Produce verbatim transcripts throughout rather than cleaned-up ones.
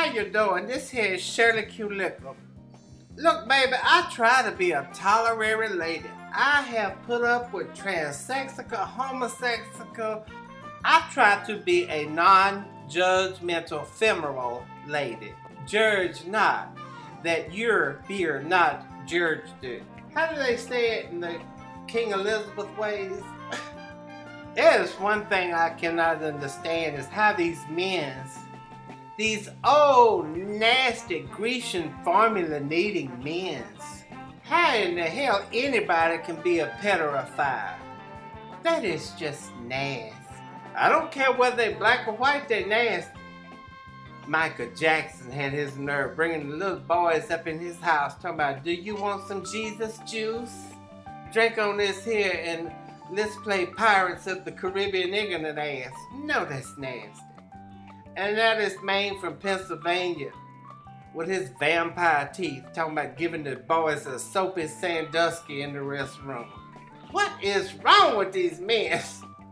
how you doing? This here is Shirley Q. Lickle. Look, baby, I try to be a tolerant lady. I have put up with transsexual, homosexual. I try to be a non-judgmental, femoral lady. Judge not, that your fear not judged it. How do they say it in the King Elizabeth ways? There's one thing I cannot understand is how these men, these old, nasty, Grecian formula-needing men, how in the hell anybody can be a pedophile? That is just nasty. I don't care whether they're black or white, they're nasty. Michael Jackson had his nerve bringing the little boys up in his house talking about, do you want some Jesus juice? Drink on this here and let's play Pirates of the Caribbean ignorant ass. No, that's nasty. And that is man from Pennsylvania with his vampire teeth talking about giving the boys a soapy Sandusky in the restroom. What is wrong with these men?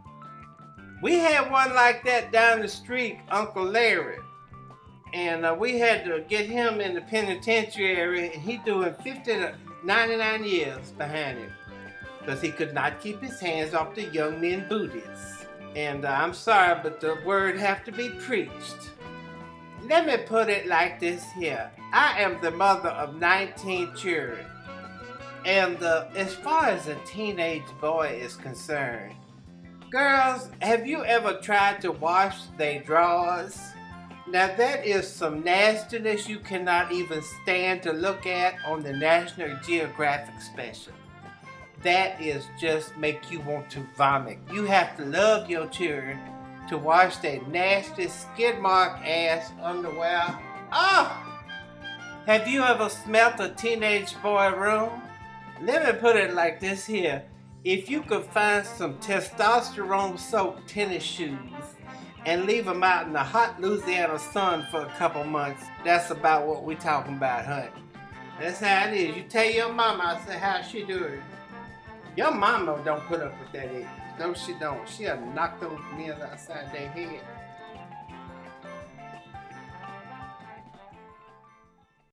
We had one like that down the street, Uncle Larry. And uh, we had to get him in the penitentiary, and he doing fifty to ninety-nine years behind him because he could not keep his hands off the young men booties. And uh, I'm sorry, but the word have to be preached. Let me put it like this here. I am the mother of nineteen children. And uh, as far as a teenage boy is concerned, girls, have you ever tried to wash their drawers? Now that is some nastiness you cannot even stand to look at on the National Geographic special. That is just make you want to vomit. You have to love your children to wash their nasty skid mark ass underwear. Oh! Have you ever smelt a teenage boy room? Let me put it like this here. If you could find some testosterone soaked tennis shoes and leave them out in the hot Louisiana sun for a couple months, that's about what we talking about, honey. That's how it is. You tell your mama, I say, how she doing? Your mama don't put up with that either. No, she don't. She'll knock those men outside their head.